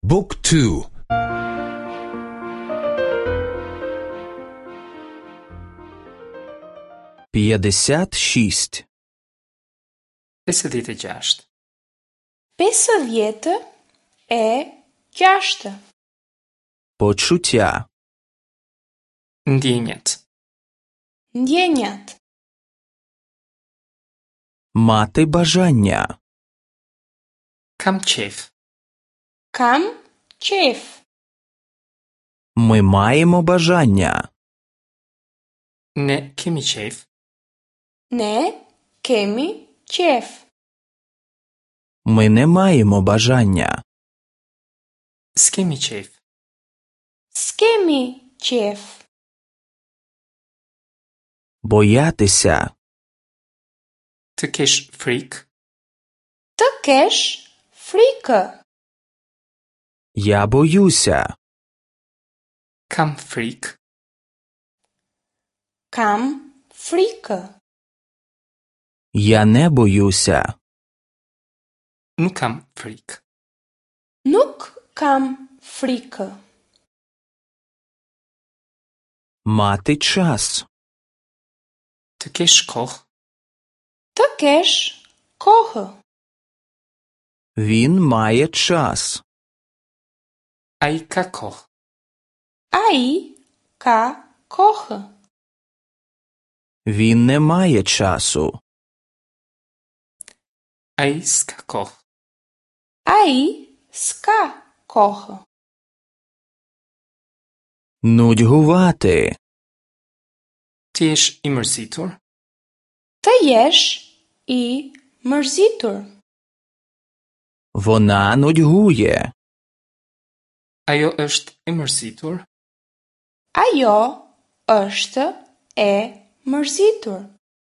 บุ๊กทู56 56. 50 е gjashtë. Почуття. Ndjenjat. Ndjenjat. Мати бажання. Kam qef. Kam qef. Ми маємо бажання. Ne kemi qef. Ne kemi qef. Ми не маємо бажання. S'kemi qef. S'kemi qef. Боятися. Të kesh frikë. Të kesh frikë. Я боюся. Kam frikë. Kam frikë. Я не боюся. Nuk kam frikë. Nuk kam frikë. Мати час. Të kesh kohë. Të kesh kohë. Він має час. Ai ka kohë. Ai ka kohë. Він не має часу. Ai s'ka kohë. Ai s'ka kohë. Нудьгувати. Ti jesh i mërzitur. Të jesh i mërzitur. Вона нудьгує. Ajo është e mërzitur. Ajo është e mërzitur.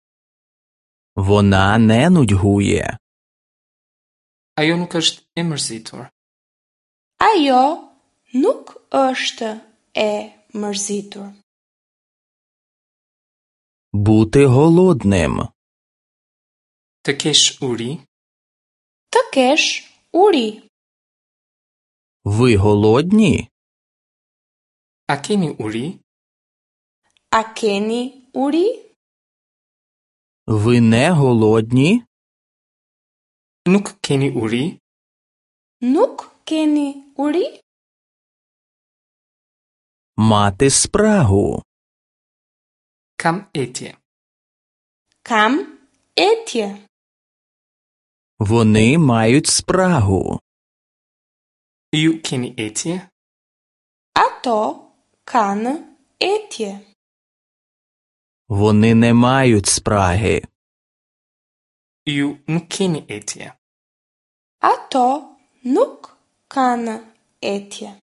Вона не нудьгує. Ajo nuk është e mërzitur. Ajo nuk është e mërzitur. Бути голодним. Të kesh uri. Të kesh uri. Ви голодні? A keni uri? A keni uri? Ви не голодні? Nuk keni uri? Nuk keni uri? Мати спрагу. Kam etje. Kam etje. Вони мають спрагу. Ju keni etje? Ato kanë etje. Вони не мають спраги. Ju nuk keni etje. Ato nuk kanë etje.